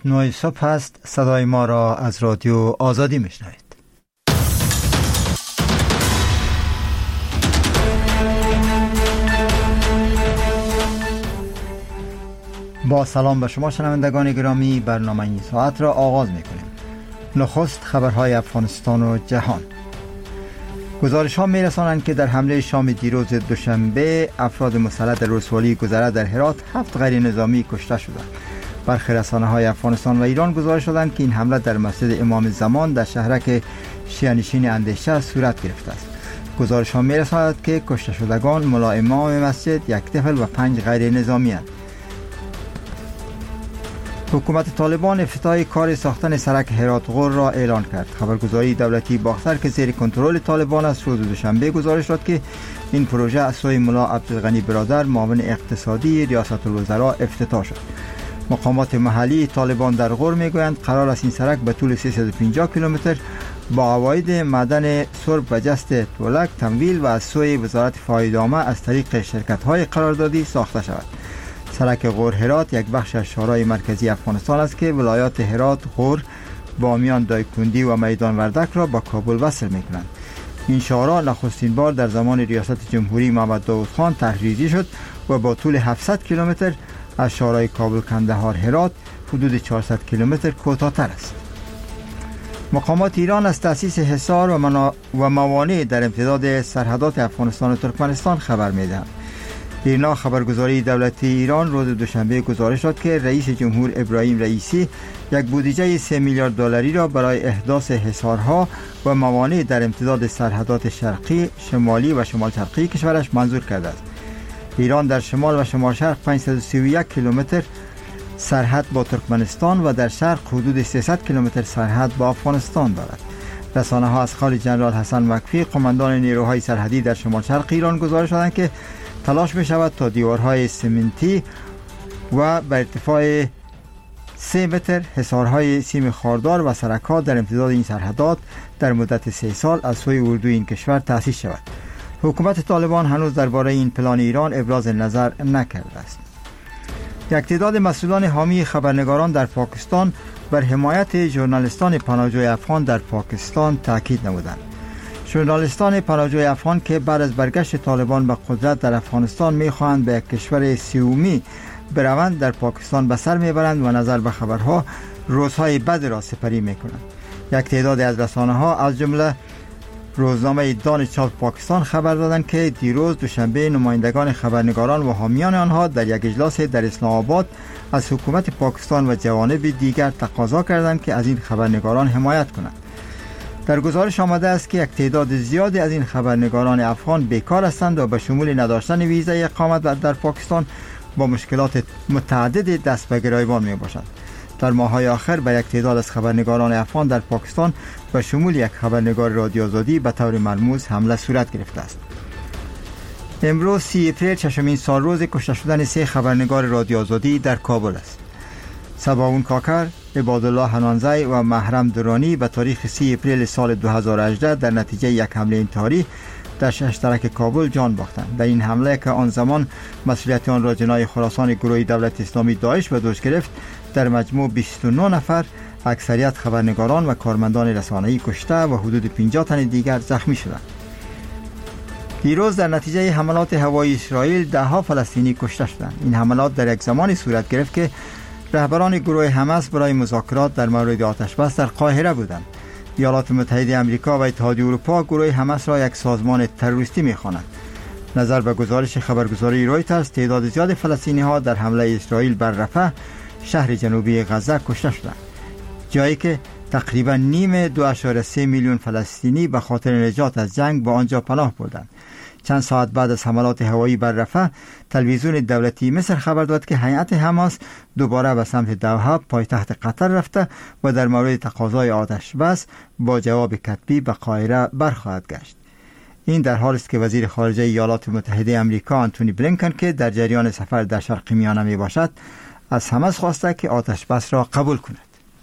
9 صبح است. صدای ما را از رادیو آزادی میشنوید. با سلام به شما شنوندگان گرامی، برنامه این ساعت را آغاز میکنیم. نخست خبرهای افغانستان و جهان. گزارش ها می رسانند که در حمله شام دیروز دوشنبه افراد مسلح در ولسوالی گذره در هرات 7 غیر نظامی کشته شدند. برخی رسانه های افغانستان و ایران گزارش دادند که این حمله در مسجد امام زمان در شهرک شیعه‌نشین اندیشه صورت گرفته است. گزارش ها می رساند که کشته شدگان ملا امام مسجد، یک طفل و 5 غیر نظامی اند. حکومت طالبان افتتاح کار ساختن سرک هرات غور را اعلان کرد. خبرگزاری دولتی باختر که زیر کنترل طالبان است روز دوشنبه گزارش داد که این پروژه از سوی ملا عبدالغنی برادر معاون اقتصادی ریاست الوزراء افتتاح شد. مقامات محلی طالبان در غور میگویند قرار است این سرک به طول 350 کیلومتر با عواید معدن سرب و جست تولک تمویل و از سوی وزارت فایده‌نامه از طریق شرکت‌های قراردادی ساخته شود. سرک غور هرات یک بخش از شورای مرکزی افغانستان است که ولایات هرات، غور، بامیان، دایکندی و میدان وردک را با کابل وصل می‌کنند. این شورا نخستین بار در زمان ریاست جمهوری محمد داود خان تحریزی شد و با طول 700 کیلومتر از شورای کابل کندهار هرات حدود 400 کیلومتر کوتاه‌تر است. مقامات ایران از تأسیس حصار و موانع در امتداد سرحدات افغانستان و ترکمنستان خبر می‌دهند. ایرنا خبرگزاری دولتی ایران روز دوشنبه گزارش داد که رئیس جمهور ابراهیم رئیسی یک بودجه 3 میلیارد دلاری را برای احداث حصارها و موانع در امتداد سرحدات شرقی، شمالی و شمال شرقی کشورش منظور کرده است. ایران در شمال و شمال شرق 531 کیلومتر سرحد با ترکمنستان و در شرق حدود 300 کیلومتر سرحد با افغانستان دارد. رسانه ها از خالی جنرال حسن وقفی قماندان نیروهای سرحدی در شمال شرق ایران گزارش دادند که تلاش می شود تا دیوارهای سمنتی و بر ارتفاع 3 متر حصارهای سیم خاردار و سرک‌ها در امتداد این سرحدات در مدت 3 سال از سوی اردوی این کشور تأسیس شود. حکومت طالبان هنوز درباره این پلان ایران ابراز نظر نکرده است. یک تعداد مسئولان حامی خبرنگاران در پاکستان بر حمایت ژورنالیستان پناهجوی افغان در پاکستان تاکید نمودند. ژورنالیستان پناهجوی افغان که بعد از برگشت طالبان به قدرت در افغانستان می‌خواهند به یک کشور سومی بروند در پاکستان به سر میبرند و نظر به خبرها روزهای بد را سپری میکنند. یک تعداد از رسانه‌ها از جمله روزنامه دانش چاپ پاکستان خبر دادند که دیروز دوشنبه نمایندگان خبرنگاران و حامیان آنها در یک اجلاس در اسلام آباد از حکومت پاکستان و جوانب دیگر تقاضا کردند که از این خبرنگاران حمایت کنند. در گزارش آمده است که یک تعداد زیادی از این خبرنگاران افغان بیکار هستند و به شمول نداشتن ویزای اقامت در پاکستان با مشکلات متعدد دست به گریبان می باشند. در ماه‌های آخر به یک تعداد از خبرنگاران افغان در پاکستان به شمول یک خبرنگار رادیو آزادی به طور ملموس حمله صورت گرفته است. امروز 30 اپریل ششمین سال روز کشته شدن 3 خبرنگار رادیو آزادی در کابل است. سباون کاکر، عبادالله حنانزی و محرم درانی به تاریخ 30 اپریل سال 2018 در نتیجه یک حمله انتحاری در شهرک کابل جان باختند. در این حمله که آن زمان مسئولیت آن را جنای خراسان گروه دولت اسلامی داعش به دوش گرفت، در مجموع 29 نفر اکثریت خبرنگاران و کارمندان رسانه‌ای کشته و حدود 50 تن دیگر زخمی شدند. دیروز در نتیجه حملات هوایی اسرائیل 10 فلسطینی کشته شدند. این حملات در یک زمانی صورت گرفت که رهبران گروه حماس برای مذاکرات در مورد آتش بس در قاهره بودند. ایالات متحده آمریکا و اتحادیه اروپا گروه حماس را یک سازمان تروریستی می‌خوانند. نظر به گزارش خبرگزاری رویترز، تعداد زیاد فلسطینی‌ها در حمله اسرائیل بر رفح، شهر جنوبی غزه کشته شدند، جایی که تقریبا نیم 2.3 میلیون فلسطینی به خاطر نجات از جنگ به آنجا پناه بردند. چند ساعت بعد از حملات هوایی بر رفح، تلویزیون دولتی مصر خبر داد که هیئت حماس دوباره به سمت دوحه پایتخت قطر رفته و در مورد تقاضای آتش بس با جواب کتبی به قاهره برخواهد گشت. این در حالی است که وزیر خارجه ایالات متحده آمریکا آنتونی بلینکن که در جریان سفر در شرق میانه می باشد، از حماس خواسته که آتش بس را قبول کند.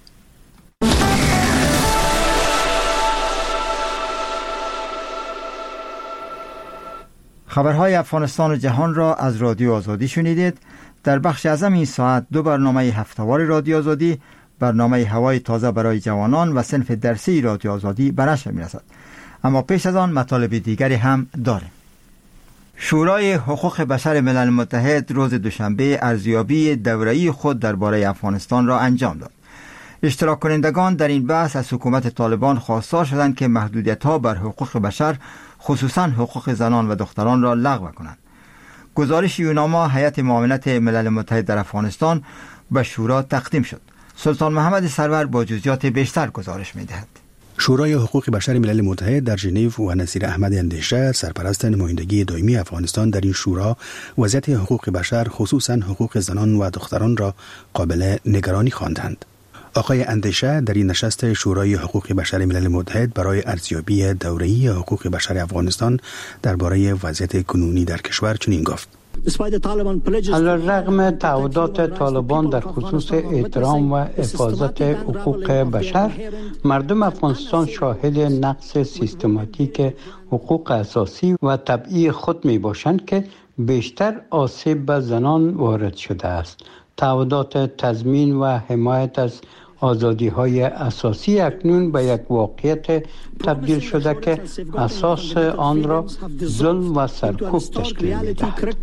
خبرهای افغانستان و جهان را از رادیو آزادی شنیدید. در بخش اعظم این ساعت 2 برنامه هفتهوار رادیو آزادی برنامه هوای تازه برای جوانان و صنف درسی رادیو آزادی به نشر می‌رسد. اما پیش از آن مطالب دیگری هم داریم. شورای حقوق بشر ملل متحد روز دوشنبه ارزیابی دوره‌ای خود درباره افغانستان را انجام داد. اشتراک کنندگان در این بحث از حکومت طالبان خواستار شدند که محدودیت‌ها بر حقوق بشر خصوصاً حقوق زنان و دختران را لغو کنند. گزارش یوناما هیئت معاونت ملل متحد در افغانستان به شورا تقدیم شد. سلطان محمد سرور با جزئیات بیشتر گزارش می‌دهد. شورای حقوق بشر ملل متحد در ژنو و نصیر احمد اندیشه سرپرست نمایندگی دائمی افغانستان در این شورا وضعیت حقوق بشر خصوصاً حقوق زنان و دختران را قابل نگرانی خواندند. آقای اندیشه در این نشست شورای حقوق بشر ملل متحد برای ارزیابی دوره‌ای حقوق بشر افغانستان درباره وضعیت کنونی در کشور چنین گفت: علی‌رغم تعهدات طالبان در خصوص احترام و حفاظت حقوق بشر، مردم افغانستان شاهد نقض سیستماتیک حقوق اساسی و طبیعی خود می باشند که بیشتر آسیب به زنان وارد شده است. تعهدات تضمین و حمایت از آزادی‌های اساسی اکنون به یک واقعیت تبدیل شده که اساس آن را ظلم و سرکوب تشکیل می‌دهد.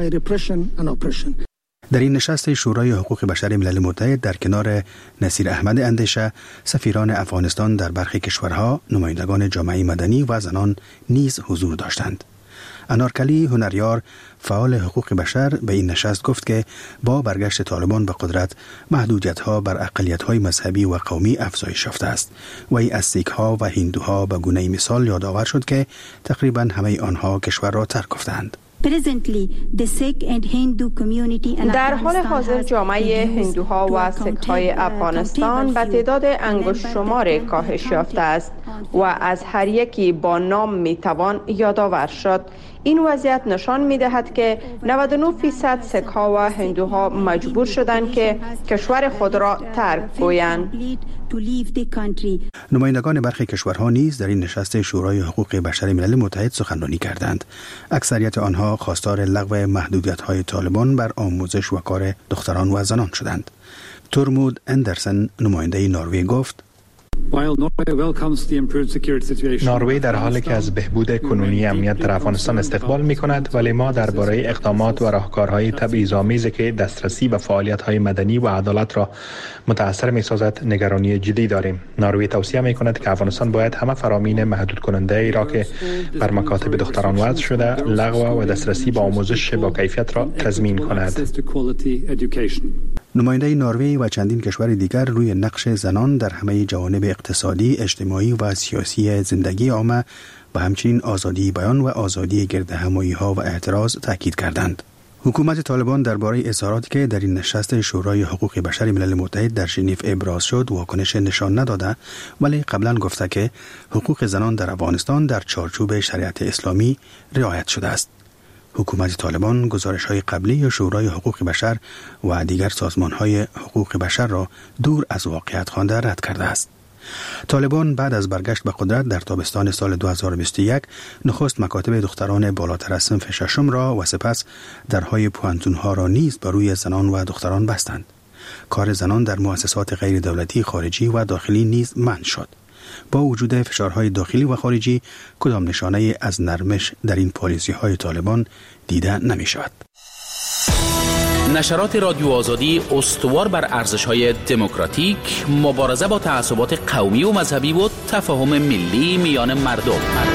در این نشست شورای حقوق بشر ملل متحد در کنار نصیر احمد اندیشه، سفیران افغانستان در برخی کشورها، نمایندگان جامعه مدنی و زنان نیز حضور داشتند. انارکلی هنریار فعال حقوق بشر به این نشست گفت که با برگشت طالبان به قدرت محدودیت‌ها بر اقلیت‌های مذهبی و قومی افزایش یافته است و ای از سیک‌ها و هندوها به گونه مثال یادآور شد که تقریباً همه آنها کشور را ترک گفتند. در حال حاضر جامعه هندوها و سیک‌های افغانستان به تعداد انگشت شمار کاهش یافته است و از هر یکی با نام میتوان یادآور شد. این وضعیت نشان می‌دهد که 99% سیک‌ها و هندوها مجبور شدند که کشور خود را ترک گویند. نمایندگان برخی کشورها نیز در این نشست شورای حقوق بشر ملل متحد سخنرانی کردند. اکثریت آنها خواستار لغو محدودیت‌های طالبان بر آموزش و کار دختران و زنان شدند. تورمود اندرسن نماینده نروژ گفت: نروژ در حالی که از بهبود کنونی امنیت در افغانستان استقبال می کند، ولی ما درباره اقدامات و راهکارهای تبعیض‌آمیزی که دسترسی به فعالیت‌های مدنی و عدالت را متأثر می سازد نگرانی جدی داریم. نروژ توصیه می کند که افغانستان باید همه فرامین محدود کننده ای را که بر مکاتب دختران وضع شده لغو و دسترسی به آموزش با کیفیت را تضمین کند. نماینده نروژ و چندین کشور دیگر روی نقش زنان در همه جوانب اقتصادی، اجتماعی و سیاسی زندگی عامه و همچنین آزادی بیان و آزادی گردهمایی‌ها و اعتراض تاکید کردند. حکومت طالبان درباره اظهاراتی که در این نشست شورای حقوق بشر ملل متحد در ژنو ابراز شد واکنش نشان نداده، ولی قبلا گفته که حقوق زنان در افغانستان در چارچوب شریعت اسلامی رعایت شده است. حکومت طالبان گزارش‌های قبلی شورای حقوق بشر و دیگر سازمان‌های حقوق بشر را دور از واقعیت خوانده رد کرده است. طالبان بعد از برگشت به قدرت در تابستان سال 2021 نخست مکاتب دختران بالاتر از صنف ششم را و سپس درهای پوانتون‌ها را نیز بر روی زنان و دختران بستند. کار زنان در مؤسسات غیر دولتی خارجی و داخلی نیز منع شد. با وجود فشارهای داخلی و خارجی کدام نشانه از نرمش در این پالیسی‌های طالبان دیده نمی‌شود. نشرات رادیو آزادی استوار بر ارزش‌های دموکراتیک، مبارزه با تعصبات قومی و مذهبی و تفاهم ملی میان مردم.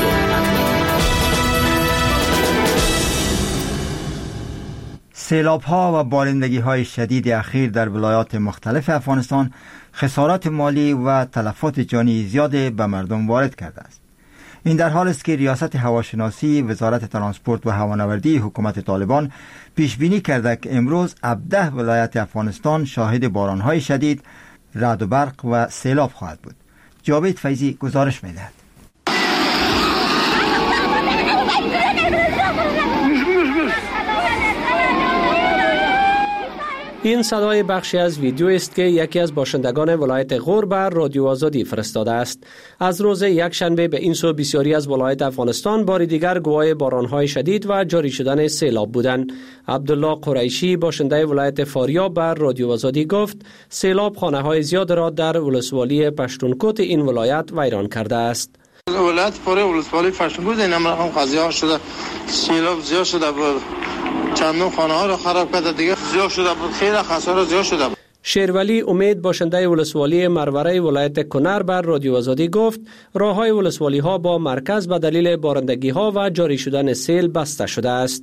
سیلاب‌ها و بارندگی‌های شدید اخیر در ولایات مختلف افغانستان خسارات مالی و تلفات جانی زیاد به مردم وارد کرده است. این در حال است که ریاست هواشناسی وزارت ترانسپورت و هوانوردی حکومت طالبان پیش بینی کرده که امروز 17 ولایت افغانستان شاهد باران‌های شدید، رعد و برق و سیلاب خواهد بود. جاوید فیضی گزارش می‌دهد. این صدای بخشی از ویدیو است که یکی از باشندگان ولایت غور بر رادیو آزادی فرستاده است. از روز یکشنبه به این سو بسیاری از ولایت افغانستان بار دیگر گواه بارانهای شدید و جاری شدن سیلاب بودند. عبدالله قریشی باشنده ولایت فاریاب بر رادیو آزادی گفت سیلاب خانه‌های زیاد را در ولسوالی پشتونکوت این ولایت ویران کرده است. ولایت فاریاب ولسوالی پشتونکوت این هم قضیه شده، سیلاب زیاد شده بود، چندین خانه ها را خراب کرده، دیگه زیاد شده بود، خیلی خسارت زیاد شده بود. شیرولی امید باشنده ولسوالی مروره ولایت کنر بر رادیو آزادی گفت راههای ولسوالی ها با مرکز به دلیل بارندگی ها و جاری شدن سیل بسته شده است.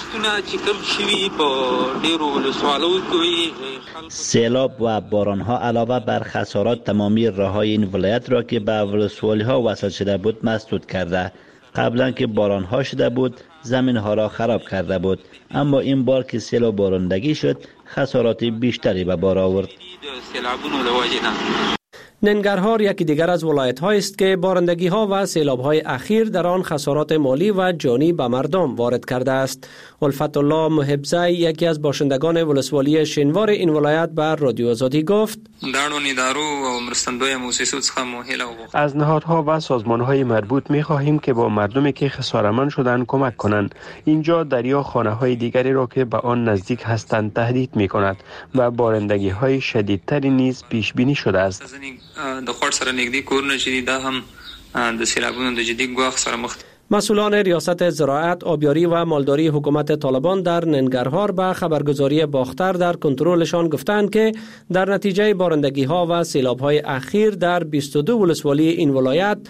سیلاب و باران ها علاوه بر خسارات تمامی راههای این ولایت را که به ولسوالی ها وصل شده بود مسدود کرده. قبلا که باران ها شده بود زمین ها را خراب کرده بود، اما این بار که سیلاب بارندگی شد خسارات بیشتری به بار آورد. ننگرهار یکی دیگر از ولایت های است که بارندگی ها و سیلاب های اخیر در آن خسارات مالی و جانی به مردم وارد کرده است. الفت الله محبزی یکی از باشندگان ولسوالی شینوار این ولایت بر رادیو آزادی گفت از نهادها و سازمانهای مربوط می خواهیم که با مردمی که خسارتمند شدند کمک کنند. اینجا دریا خانه های دیگری را که به آن نزدیک هستند تهدید می کند و بارندگی های شدیدتری نیز پیش بینی شده است. د خور سره نږدې کورونه چې دا هم د سیلابونو د جدي ګواښ سره مخ. مسئولان ریاست زراعت، آبیاری و مالداری حکومت طالبان در ننگرهار به خبرگزاری باختر در کنترلشان گفتند که در نتیجه بارندگی ها و سیلاب های اخیر در 22 ولسوالی این ولایت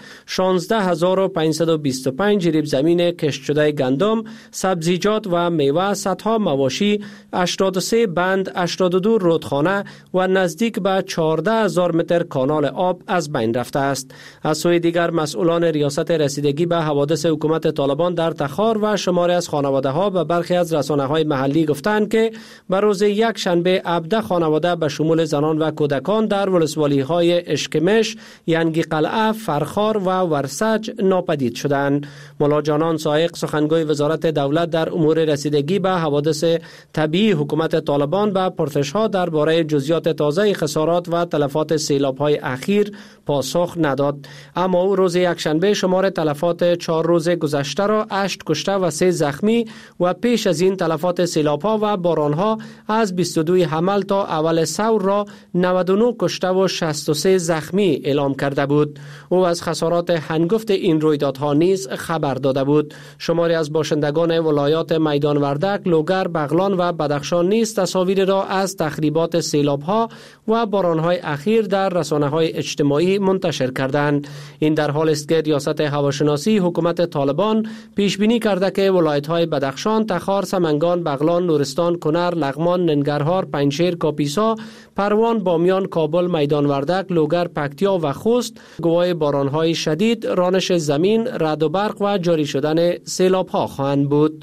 16525 جریب زمین کشت شده گندم، سبزیجات و میوه، صدها مواشی، 83 بند، 82 رودخانه و نزدیک به 14000 متر کانال آب از بین رفته است. از سوی دیگر مسئولان ریاست رسیدگی به حوادث حکومت طالبان در تخار و شماری از خانواده ها به برخی از رسانه های محلی گفتند که بر روز یک شنبه 17 خانواده به شمول زنان و کودکان در ولسوالی های اشکمش، ینگی قلعه، فرخار و ورسج ناپدید شدند. مولا جانان سایق سخنگوی وزارت دولت در امور رسیدگی به حوادث طبیعی حکومت طالبان به پرسش ها درباره جزئیات تازه خسارات و تلفات سیلاب های اخیر پاسخ نداد، اما او روز یک شنبه شمار تلفات 4 روز گذشته را 8 کشته و 3 زخمی و پیش از این تلفات سیلاب ها و باران ها از 22 حمل تا اول ثور را 99 کشته و 63 زخمی اعلام کرده بود. او از خسارات هنگفت این رویدادها نیز خبر داده بود. شماری از باشندگان ولایات میدان وردک، لوگر، بغلان و بدخشان نیز تصاویر را از تخریبات سیلاب ها و باران های اخیر در رسانه های اجتماعی منتشر کردند. این در حال است که ریاست هواشناسی حکومت طالبان پیش بینی کرده که ولایت‌های بدخشان، تخار، سمنگان، بغلان، نورستان، کنر، لغمان، ننگرهار، پنجشیر، کاپیسا، پروان، بامیان، کابل، میدان وردک، لوگر، پکتیا و خوست گواه باران‌های شدید، رانش زمین، رعد و برق و جاری شدن سیلاب‌ها خواهند بود.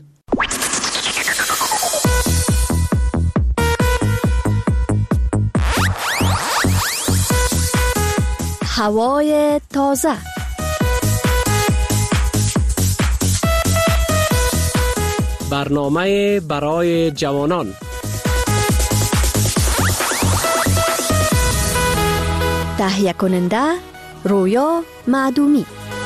هوای تازه. برنامه برای جوانان. تهیه کننده رویا معدومی.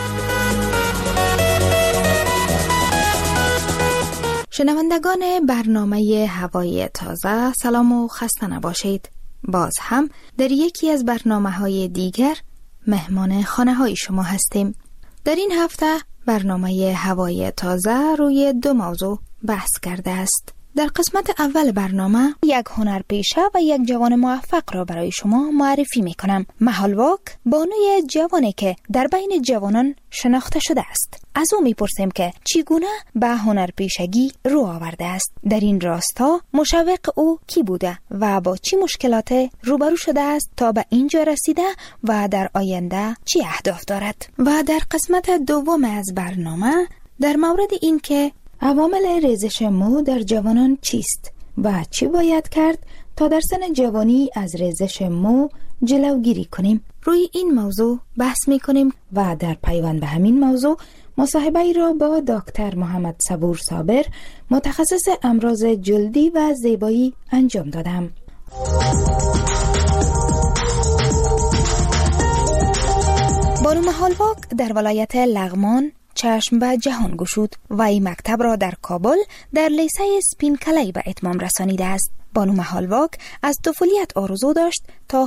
شنوندگان برنامه هوای تازه، سلام و خسته نباشید. باز هم در یکی از برنامه‌های دیگر مهمان خانه‌های شما هستیم. در این هفته برنامه هوای تازه روی 2 موضوع بحث کرده است. در قسمت اول برنامه یک هنرپیشه و یک جوان موفق را برای شما معرفی می کنم. محالواک بانوی جوانی که در بین جوانان شناخته شده است. از او می پرسیم که چگونه به هنرپیشگی رو آورده است. در این راستا مشوق او کی بوده و با چه مشکلات روبرو شده است تا به اینجا رسیده و در آینده چه اهداف دارد. و در قسمت دوم از برنامه در مورد این که عوامل ریزش مو در جوانان چیست و چی باید کرد تا در سن جوانی از ریزش مو جلوگیری کنیم، روی این موضوع بحث می کنیم و در پیوند به همین موضوع مصاحبه ای را با دکتر محمد صبور صابر، متخصص امراض جلدی و زیبایی انجام دادم. بانو محالواک در ولایت لغمان چشم به جهان گشود و این مکتب را در کابل در لیسه سپین کلی به اتمام رسانیده است. بانو محالواک از طفولیت آرزو داشت تا